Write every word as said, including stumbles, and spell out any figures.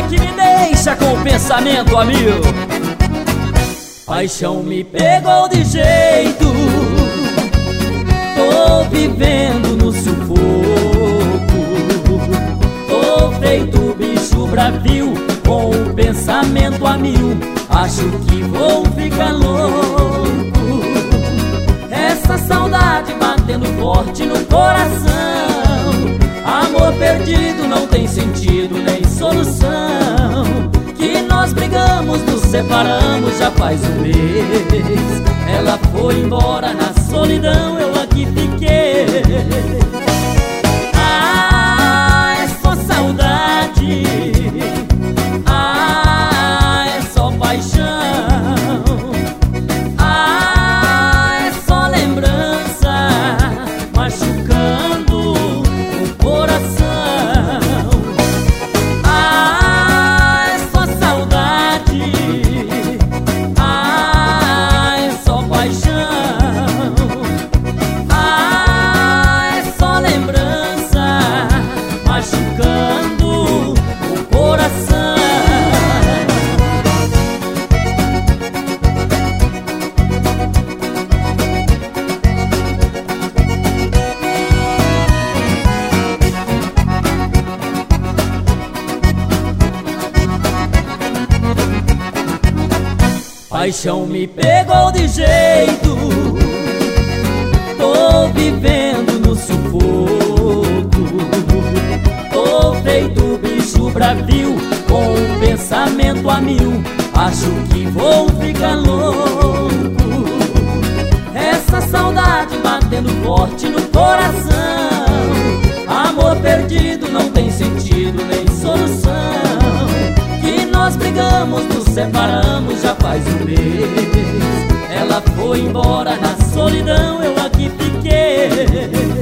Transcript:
que me deixa com o pensamento a mil. Paixão me pegou de jeito, tô vivendo no sufoco, tô feito bicho bravio, com o pensamento a mil. Acho que vou ficar louco. Essa saudade batendo forte no coração, amor perdido não tem sentido nem solução. Que nós brigamos, nos separamos já faz um mês. Ela foi embora na solidão, eu aqui fiquei. Ah, é só saudade, ah, é só paixão, ah, é só lembrança machucando o coração. Ah, é só saudade, ah, é só paixão, ah, é só lembrança machucando o coração. Paixão me pegou de jeito, tô vivendo no sufoco, tô feito bicho bravio, com o pensamento a mil. Acho que vou ficar louco. Essa saudade batendo forte no coração, amor perdido não tem sentido nem solução. Que nós brigamos, nos separamos já faz um mês. Ela foi embora na solidão, eu aqui fiquei.